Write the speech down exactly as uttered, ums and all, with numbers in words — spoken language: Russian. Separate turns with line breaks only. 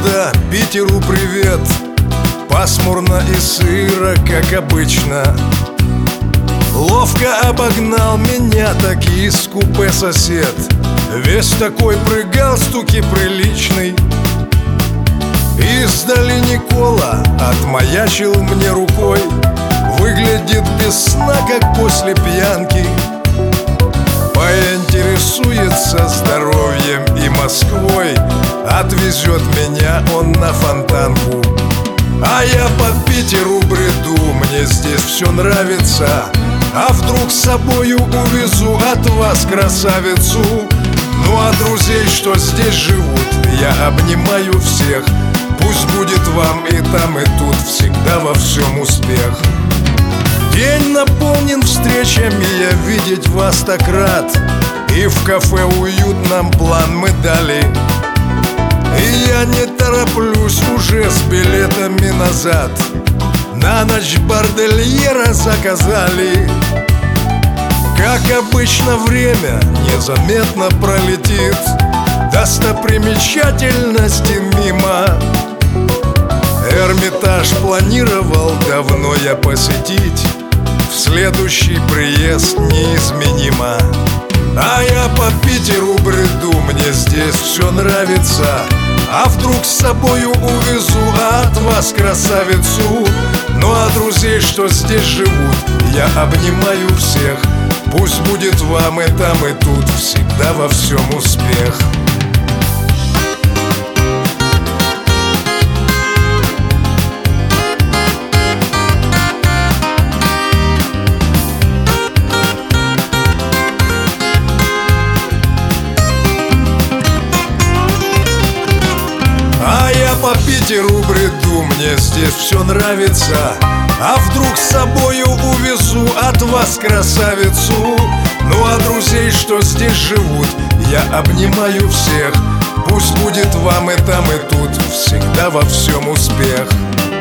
надежда, Питеру привет. Пасмурно и сыро, как обычно. Ловко обогнал меня таки из купе сосед. Весь такой при галстуке приличный. Издали Никола отмаячил мне рукой. Выглядит без сна, как после пьянки. Поинтересуется здоровьем и Москвой. Отвезет меня он на Фонтанку. А я по Питеру бреду, мне здесь все нравится. А вдруг с собою увезу от вас красавицу? Ну а друзей, что здесь живут, я обнимаю всех. Пусть будет вам и там, и тут всегда во всем успех. День наполнен встречами, я видеть вас так рад. И в кафе уютном план мы дали. И я не тороплюсь уже с билетами назад. На ночь бордельера заказали. Как обычно, время незаметно пролетит. Достопримечательности мимо. Эрмитаж планировал давно я посетить. В следующий приезд неизменимо. А я по Питеру бреду, мне здесь все нравится. А вдруг с собою увезу от вас красавицу? Ну а друзей, что здесь живут, я обнимаю всех. Пусть будет вам и там, и тут всегда во всем успех. По Питеру бреду, мне здесь все нравится. А вдруг с собою увезу от вас красавицу? Ну а друзей, что здесь живут, я обнимаю всех. Пусть будет вам и там, и тут всегда во всем успех.